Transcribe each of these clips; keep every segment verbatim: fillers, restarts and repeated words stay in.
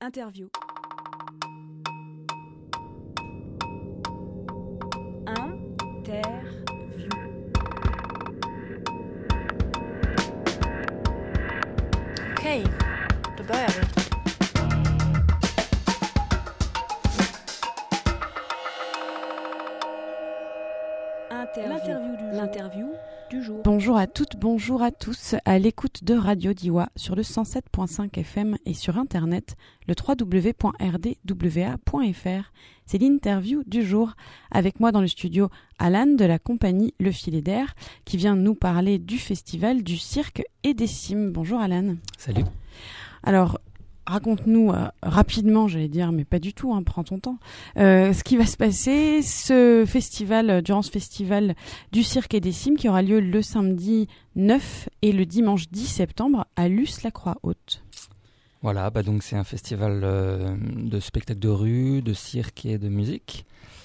Interview. Interview. Okej, då börjar vi. L'interview du, L'interview du jour. Bonjour à toutes, bonjour à tous, à l'écoute de Radio Diois sur le cent sept virgule cinq F M et sur internet le w w w point r d w a point f r. C'est l'interview du jour. Avec moi dans le studio, Alan de la compagnie Le Filet d'Air qui vient nous parler du festival, du cirque et des cimes. Bonjour Alan. Salut. Alors, raconte-nous euh, rapidement, j'allais dire, mais pas du tout, hein, prends ton temps, euh, ce qui va se passer, ce festival, euh, durant ce festival du cirque et des cimes qui aura lieu le samedi neuf et le dimanche dix septembre à Luce-la-Croix-Haute. Voilà, bah donc c'est un festival euh, de spectacles de rue, de cirque et de musique,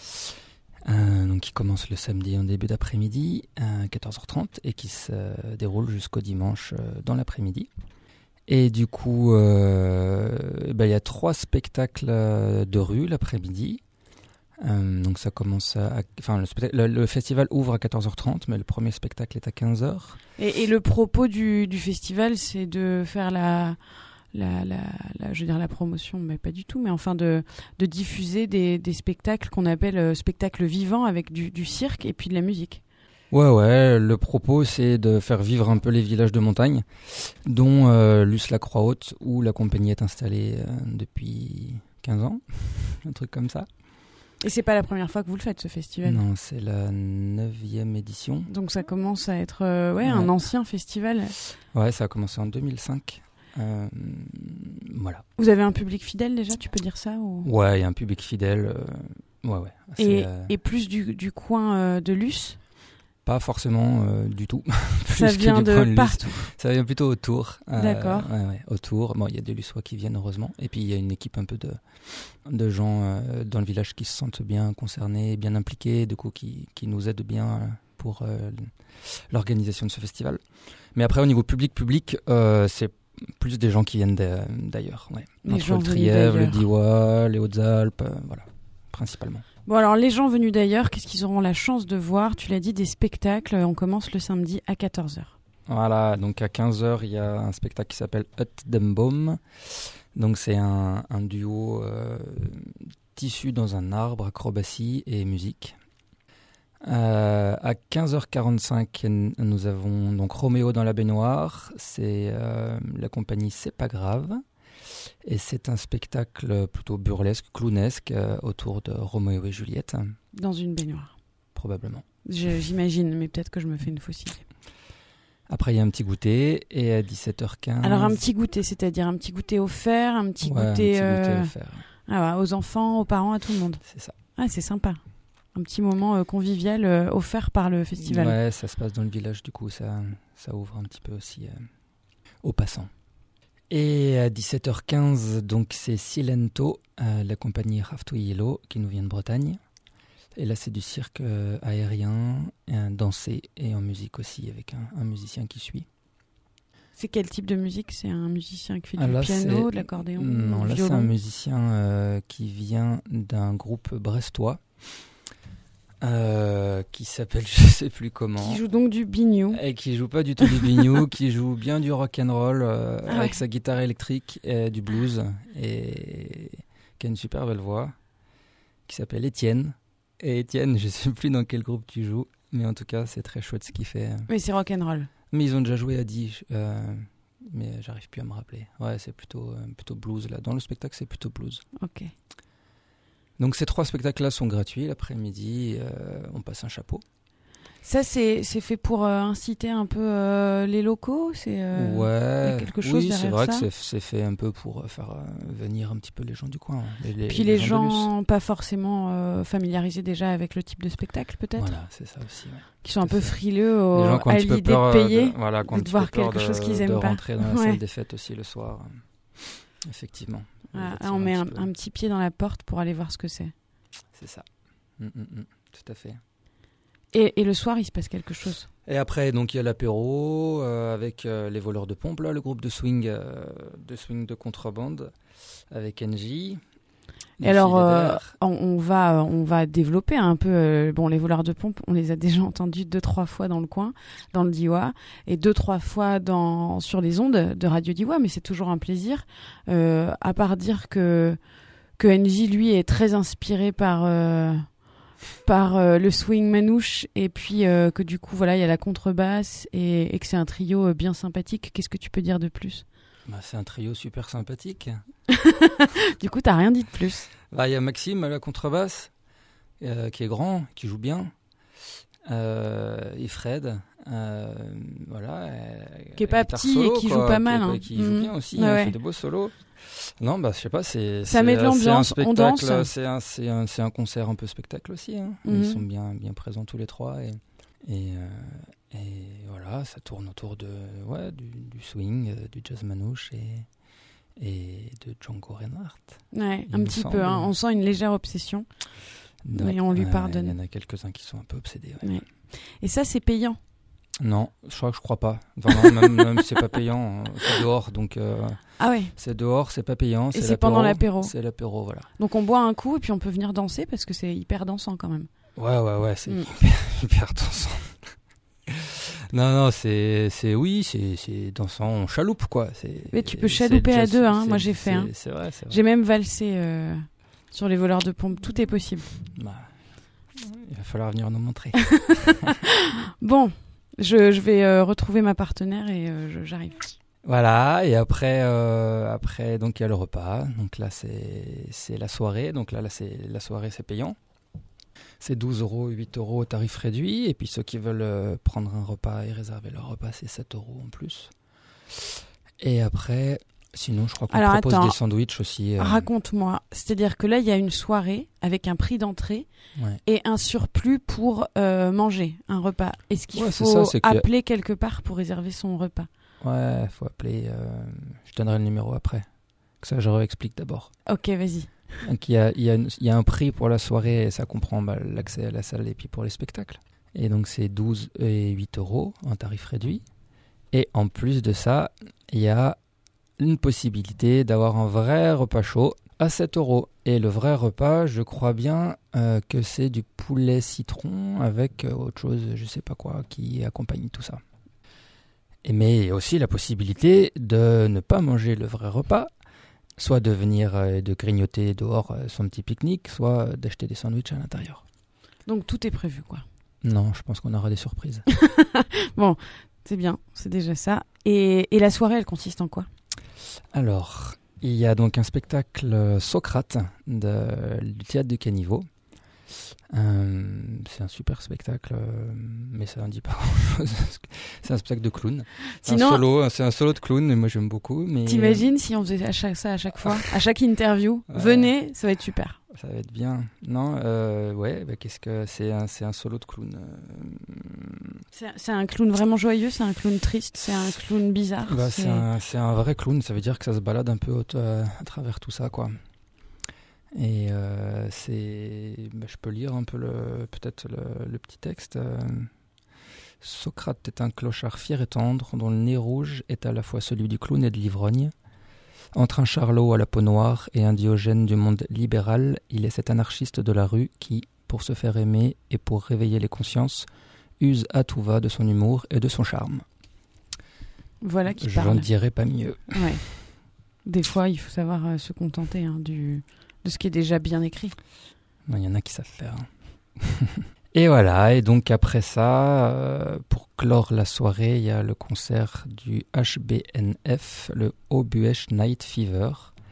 euh, donc qui commence le samedi en début d'après-midi à quatorze heures trente et qui se déroule jusqu'au dimanche euh, dans l'après-midi. Et du coup, euh, bah, y a trois spectacles de rue l'après-midi. Euh, donc ça commence à, enfin le, le, le festival ouvre à quatorze heures trente, mais le premier spectacle est à quinze heures. Et, et le propos du, du festival, c'est de faire la, la, la, la, je veux dire la promotion, mais pas du tout, mais enfin de, de diffuser des, des spectacles qu'on appelle euh, spectacles vivants avec du, du cirque et puis de la musique. Ouais, ouais, le propos c'est de faire vivre un peu les villages de montagne, dont euh, Luce-la-Croix-Haute, où la compagnie est installée euh, depuis quinze ans, un truc comme ça. Et c'est pas la première fois que vous le faites, ce festival? Non, c'est la neuvième édition. Donc ça commence à être euh, ouais, ouais. un ancien festival. Ouais, ça a commencé en deux mille cinq. Euh, voilà. Vous avez un public fidèle déjà, tu peux dire ça ou... Ouais, il y a un public fidèle. Euh, ouais, ouais. Et, euh... et plus du, du coin euh, de Luce? Pas forcément euh, du tout. Ça vient de, de partout. Ça vient plutôt autour. Euh, D'accord. Ouais, ouais, autour. Bon, il y a des Luciois qui viennent heureusement. Et puis il y a une équipe un peu de, de gens euh, dans le village qui se sentent bien concernés, bien impliqués, du coup qui, qui nous aident bien pour euh, l'organisation de ce festival. Mais après au niveau public, public, euh, c'est plus des gens qui viennent de, d'ailleurs. Ouais. Entre le Trièves, le Diois, les Hautes-Alpes, euh, voilà, principalement. Bon, alors, les gens venus d'ailleurs, qu'est-ce qu'ils auront la chance de voir? Tu l'as dit, des spectacles. On commence le samedi à quatorze heures. Voilà, donc à quinze heures, il y a un spectacle qui s'appelle Hut dem Boom. Donc, c'est un, un duo euh, tissu dans un arbre, acrobatie et musique. Euh, à quinze heures quarante-cinq, nous avons donc Roméo dans la baignoire. C'est euh, la compagnie C'est pas grave. Et c'est un spectacle plutôt burlesque, clownesque, euh, autour de Roméo et Juliette. Dans une baignoire. Probablement. Je, j'imagine, mais peut-être que je me fais une fausse idée. Après, il y a un petit goûter, et à dix-sept heures quinze... Alors, un petit goûter, c'est-à-dire un petit goûter offert, un petit ouais, goûter, un petit euh... goûter offert. Ah ouais, aux enfants, aux parents, à tout le monde. C'est ça. Ah, c'est sympa. Un petit moment euh, convivial euh, offert par le festival. Ouais, ça se passe dans le village, du coup, ça, ça ouvre un petit peu aussi euh, aux passants. Et à dix-sept heures quinze, donc c'est Silento, euh, la compagnie Have to Yellow, qui nous vient de Bretagne. Et là, c'est du cirque euh, aérien, euh, dansé et en musique aussi, avec un, un musicien qui suit. C'est quel type de musique? C'est un musicien qui fait ah, du là, piano, c'est... de l'accordéon, Non, du là, violon. c'est un musicien euh, qui vient d'un groupe brestois. Euh, qui s'appelle je sais plus comment, qui joue donc du biniou et qui joue pas du tout du biniou, qui joue bien du rock'n'roll euh, ah avec ouais. sa guitare électrique et du blues, et qui a une super belle voix, qui s'appelle Étienne. Et Étienne, je sais plus dans quel groupe tu joues, mais en tout cas c'est très chouette ce qu'il fait. Mais c'est rock'n'roll. Mais ils ont déjà joué à dix, euh, mais j'arrive plus à me rappeler. Ouais, c'est plutôt euh, plutôt blues là. Dans le spectacle, c'est plutôt blues. Ok. Donc ces trois spectacles-là sont gratuits. L'après-midi, euh, on passe un chapeau. Ça, c'est, c'est fait pour euh, inciter un peu euh, les locaux? C'est, euh, ouais, y a quelque chose oui, c'est vrai ça que c'est, c'est fait un peu pour faire euh, venir un petit peu les gens du coin. Les, les, Puis les, les gens, gens pas forcément euh, familiarisés déjà avec le type de spectacle, peut-être? Voilà, c'est ça aussi. Ouais. Qui sont Tout un peu fait. frileux au, les gens qui ont à un petit peu l'idée peur de payer, de, voilà, de voir quelque de, chose qu'ils de aiment pas. rentrer dans la ouais. salle des fêtes aussi le soir. Effectivement. Ah, on met un, un, un petit pied dans la porte pour aller voir ce que c'est. C'est ça. Mmh, mmh, mmh. Tout à fait. Et, et le soir, il se passe quelque chose. Et après, donc il y a l'apéro euh, avec euh, les voleurs de pompe, là, le groupe de swing, euh, de swing de contrebande avec N J. Et alors, euh, on, on va, on va développer un peu. Euh, bon, les voleurs de pompe, on les a déjà entendus deux, trois fois dans le coin, dans le Diois, et deux, trois fois dans sur les ondes de Radio Diois. Mais c'est toujours un plaisir. Euh, à part dire que que N J lui est très inspiré par. Euh, par euh, le swing manouche et puis euh, que du coup voilà il y a la contrebasse et, et que c'est un trio euh, bien sympathique. Qu'est-ce que tu peux dire de plus? Bah, c'est un trio super sympathique. Du coup t'as rien dit de plus. Bah, il y a Maxime à la contrebasse euh, qui est grand, qui joue bien, euh, et Fred euh, voilà euh, qui est pas petit solo, et qui quoi, joue pas mal qui, est, hein. qui joue mmh. bien aussi, ouais, il ouais. fait des beaux solos. Non, bah, je sais pas, c'est, ça c'est, met de l'ambiance, c'est un on danse. C'est un, c'est, un, c'est un concert un peu spectacle aussi. Hein. Mm-hmm. Ils sont bien, bien présents tous les trois. Et, et, euh, et voilà, ça tourne autour de, ouais, du, du swing, euh, du jazz manouche et, et de Django Reinhardt. Ouais, un petit semble. peu. Hein. On sent une légère obsession. Ouais, mais on lui pardonne. Il y en a quelques-uns qui sont un peu obsédés. Ouais. Ouais. Et ça, c'est payant? Non, je crois que je crois pas. Enfin, non, même, même c'est pas payant, c'est dehors, donc. Euh, ah ouais. C'est dehors, c'est pas payant. Et c'est, c'est pendant l'apéro. C'est l'apéro, voilà. Donc on boit un coup et puis on peut venir danser parce que c'est hyper dansant quand même. Ouais, ouais, ouais, c'est mm. hyper, hyper dansant. non, non, c'est, c'est oui, c'est, c'est dansant, on chaloupe quoi. C'est, mais tu peux chalouper à deux, hein. Moi j'ai fait. C'est, hein. c'est vrai, c'est vrai. J'ai même valsé euh, sur les voleurs de pompe. Tout est possible. Bah, il va falloir venir nous montrer. Bon. Je, je vais euh, retrouver ma partenaire et euh, je, j'arrive. Voilà, et après, euh, après donc il y a le repas. Donc là, c'est, c'est la soirée. Donc là, là c'est, la soirée, c'est payant. C'est douze euros, huit euros au tarif réduit. Et puis ceux qui veulent euh, prendre un repas et réserver leur repas, c'est sept euros en plus. Et après, sinon, je crois qu'on Alors, propose attends, des sandwichs aussi. Euh... Raconte-moi. C'est-à-dire que là, il y a une soirée avec un prix d'entrée ouais. et un surplus pour euh, manger un repas. Est-ce qu'il ouais, faut c'est ça, c'est appeler que... quelque part pour réserver son repas? Ouais, il faut appeler. Euh... Je donnerai le numéro après. Que ça, je réexplique d'abord. Ok, vas-y. Donc, il y a, il y a, une, il y a un prix pour la soirée et ça comprend bah, l'accès à la salle et puis pour les spectacles. Et donc, c'est douze et huit euros en tarif réduit. Et en plus de ça, il y a une possibilité d'avoir un vrai repas chaud à sept euros. Et le vrai repas, je crois bien euh, que c'est du poulet citron avec euh, autre chose, je sais pas quoi, qui accompagne tout ça. Et mais il y a aussi la possibilité de ne pas manger le vrai repas, soit de venir euh, de grignoter dehors euh, son petit pique-nique, soit euh, d'acheter des sandwichs à l'intérieur. Donc tout est prévu, quoi. Non, je pense qu'on aura des surprises. Bon, c'est bien, c'est déjà ça. Et, et la soirée, elle consiste en quoi ? Alors, il y a donc un spectacle Socrate de, du théâtre du Caniveau. Euh, c'est un super spectacle, euh, mais ça n'en dit pas grand-chose. C'est un spectacle de clown. C'est, Sinon, un solo, c'est un solo de clown, et moi j'aime beaucoup. Mais... T'imagines si on faisait à chaque, ça à chaque fois, à chaque interview, ouais. Venez, ça va être super. Ça va être bien. Non, euh, ouais, bah, qu'est-ce que c'est un, c'est un solo de clown. Euh... C'est, c'est un clown vraiment joyeux, c'est un clown triste, c'est un clown bizarre. Bah, c'est... C'est, un, c'est un vrai clown, ça veut dire que ça se balade un peu au, à, à travers tout ça, quoi. Et euh, c'est, bah, je peux lire un peu le, peut-être le, le petit texte. Euh, Socrate est un clochard fier et tendre, dont le nez rouge est à la fois celui du clown et de l'ivrogne. Entre un charlot à la peau noire et un Diogène du monde libéral, il est cet anarchiste de la rue qui, pour se faire aimer et pour réveiller les consciences, use à tout va de son humour et de son charme. Voilà qui Je parle. n'en dirais pas mieux. Ouais. Des fois, il faut savoir euh, se contenter hein, du, de ce qui est déjà bien écrit. Il y en a qui savent faire. Et voilà, et donc après ça, euh, pour clore la soirée, il y a le concert du H B N F, le Haut-Buech Night Fever.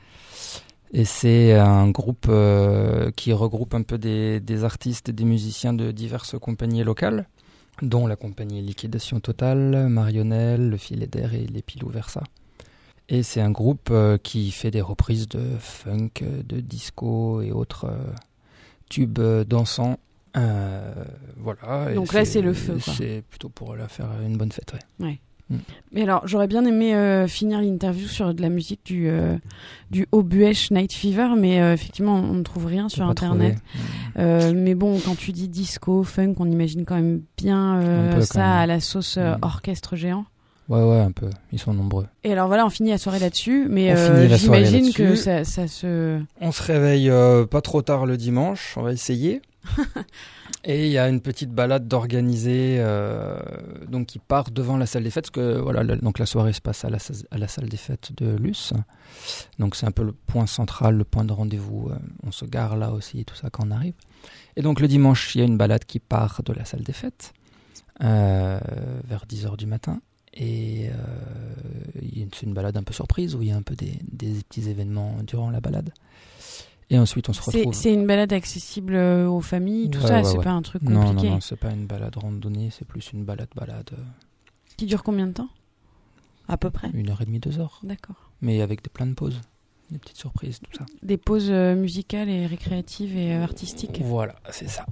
Et c'est un groupe euh, qui regroupe un peu des, des artistes et des musiciens de diverses compagnies locales, dont la compagnie Liquidation Totale, Marionnelle, Le Filet d'Air et Les Pilou Versa. Et c'est un groupe euh, qui fait des reprises de funk, de disco et autres euh, tubes dansants. Euh, voilà. Donc là, c'est, c'est le feu, quoi. C'est plutôt pour la faire une bonne fête, ouais. Ouais. Mm. Mais alors, j'aurais bien aimé euh, finir l'interview sur de la musique du, euh, du Obuesh Night Fever, mais euh, effectivement, on ne trouve rien sur Internet. Euh, mais bon, quand tu dis disco, funk, on imagine quand même bien euh, ça même. À la sauce euh, mm. orchestre géant. Ouais, ouais, un peu. Ils sont nombreux. Et alors voilà, on finit la soirée là-dessus, mais euh, j'imagine que ça, ça se... On se réveille euh, pas trop tard le dimanche, on va essayer. Et il y a une petite balade d'organiser euh, donc qui part devant la salle des fêtes, parce que voilà, la, donc la soirée se passe à la, à la salle des fêtes de Luce. Donc c'est un peu le point central, le point de rendez-vous. Euh, on se gare là aussi et tout ça quand on arrive. Et donc le dimanche, il y a une balade qui part de la salle des fêtes euh, vers dix heures du matin. Et euh, c'est une balade un peu surprise où il y a un peu des, des petits événements durant la balade. Et ensuite, on se retrouve... C'est, c'est une balade accessible aux familles, tout ouais, ça, ouais, c'est ouais. pas un truc compliqué. Non, non, non, c'est pas une balade randonnée, c'est plus une balade-balade. Qui dure combien de temps ? À peu près ? Une heure et demie, deux heures. D'accord. Mais avec des plein de pauses, des petites surprises, tout ça. Des pauses euh, musicales et récréatives et euh, artistiques. Voilà, c'est ça.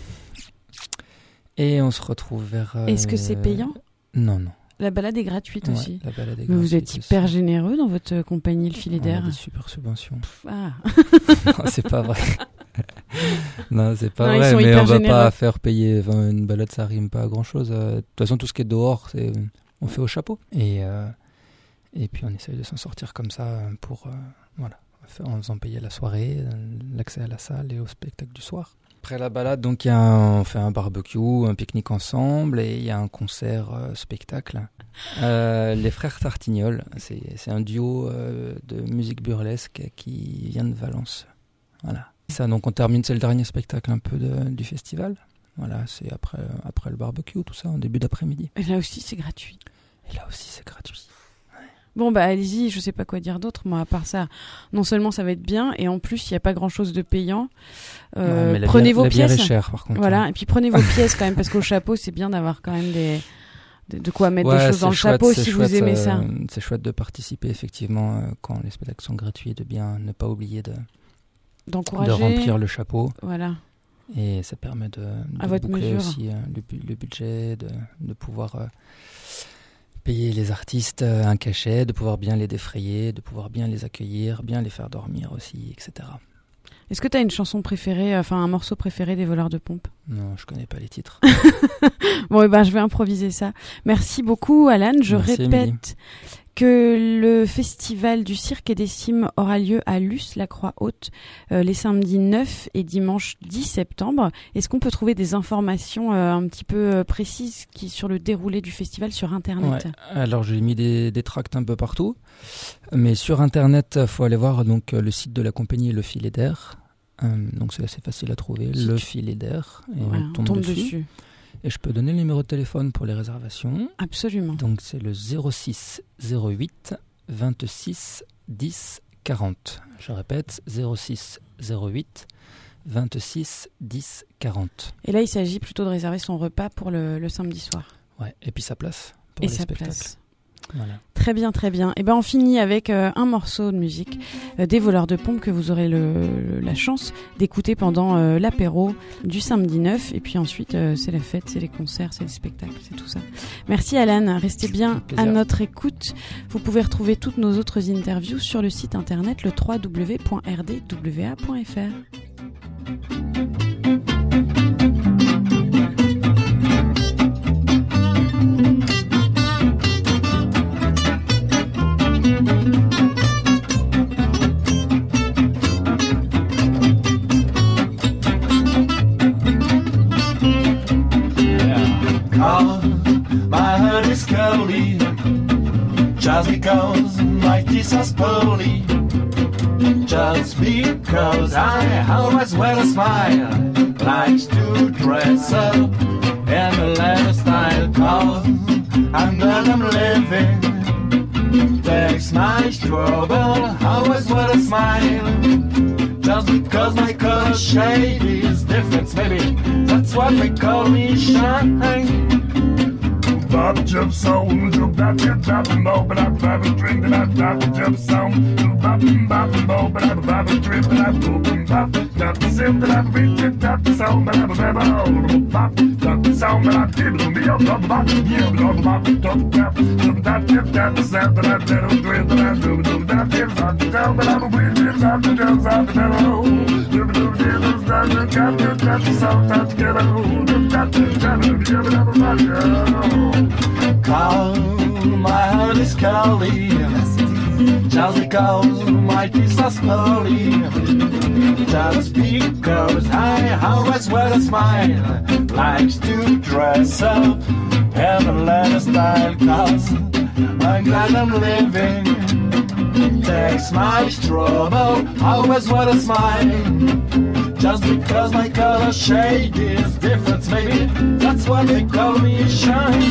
Et on se retrouve vers... Euh... Est-ce que c'est payant ? Non, non. La balade est gratuite ouais, aussi. La balade est Mais gratuite vous êtes hyper aussi. généreux dans votre compagnie, le Filet d'air. On a des super subventions. Ah. Non, c'est pas vrai. Non, c'est pas non, vrai, mais on va généreux. Pas faire payer. Enfin, une balade, ça rime pas à grand chose. De toute façon, tout ce qui est dehors, c'est on fait au chapeau. Et euh, et puis on essaye de s'en sortir comme ça pour euh, voilà, en faisant payer la soirée, l'accès à la salle et au spectacle du soir. Après la balade, donc y a un, on fait un barbecue, un pique-nique ensemble et il y a un concert euh, spectacle. Euh, les frères Tartignol, c'est, c'est un duo euh, de musique burlesque qui vient de Valence. Voilà. Ça, donc on termine, c'est le dernier spectacle un peu de, du festival. Voilà, c'est après, après le barbecue, tout ça, en début d'après-midi. Et là aussi, c'est gratuit. Et là aussi, c'est gratuit. Bon, bah allez-y, je sais pas quoi dire d'autre. Moi, à part ça, non seulement ça va être bien, et en plus, il n'y a pas grand-chose de payant. Euh, ouais, prenez bière, vos la pièces. Bière est chère, par contre. Voilà, et puis prenez vos pièces quand même, parce qu'au chapeau, c'est bien d'avoir quand même des... de, de quoi mettre ouais, des choses dans le chouette, chapeau si chouette, vous aimez euh, ça. C'est chouette de participer, effectivement, euh, quand les spectacles sont gratuits, de bien ne pas oublier de, d'encourager, de remplir le chapeau. Voilà. Et ça permet de, de à votre boucler mesure. aussi euh, le, le budget, de, de pouvoir euh, payer les artistes euh, un cachet, de pouvoir bien les défrayer, de pouvoir bien les accueillir, bien les faire dormir aussi, et cetera. Est-ce que tu as une chanson préférée, enfin un morceau préféré des Voleurs de Pompes ? Non, je connais pas les titres. Bon, et ben je vais improviser ça. Merci beaucoup, Alan. Je Merci, répète Émilie. que le festival du Cirque et des Cimes aura lieu à Luce, la Croix-Haute, euh, les samedis neuf et dimanche dix septembre. Est-ce qu'on peut trouver des informations euh, un petit peu euh, précises qui, sur le déroulé du festival sur Internet ? Ouais. Alors j'ai mis des, des tracts un peu partout, mais sur Internet, il faut aller voir donc le site de la compagnie Le Filet d'air. Euh, donc c'est assez facile à trouver, Si Le tu... Filet d'air, et ouais, on tombe, on tombe dessus. dessus. Et je peux donner le numéro de téléphone pour les réservations. Absolument. Donc c'est le zéro six zéro huit vingt-six dix quarante. Je répète, zéro six zéro huit vingt-six dix quarante. Et là, il s'agit plutôt de réserver son repas pour le, le samedi soir. Ouais, et puis sa place pour et les sa spectacles. Place. Voilà. Très bien, très bien. Et ben on finit avec euh, un morceau de musique euh, des Voleurs de Pompes que vous aurez le, le, la chance d'écouter pendant euh, l'apéro du samedi neuf. Et puis ensuite, euh, c'est la fête, c'est les concerts, c'est les spectacles, c'est tout ça. Merci Alan, restez bien à notre écoute. Vous pouvez retrouver toutes nos autres interviews sur le site internet le w w w point r d w a point f r. My heart is curly, just because my teeth are pearly, just because I always wear a smile, likes to dress up in a leather style, cause I'm glad I'm living, takes my trouble, always wear a smile, just because my color shade is different, maybe that's what they call me shine. Bop jump sound, jump that jump that bow, but I bop a drink that I bop jump sound, bop bop bow, but I bop a drink that I boop bop, got the sound that I'm reaching, got the sound that I'm a bop, got the sound that I'm giving me up, bop, bop, you bop, bop, top tap, top tap, tap, tap, the sound that I'm doing, doing that I'm doing, doing that, it's not the sound that I'm a weird, it's not the sound that I'm a mellow, doing, doing, it's not the sound that I'm the sound that's get out, doing that, doing that, doing that, call, my heart is curly, just because my teeth are slowly, just because I always wear a smile, likes to dress up, have a leather style, cause I'm glad I'm living, takes my trouble, always wear a smile, just because my color shade is different, maybe that's why they call me shine.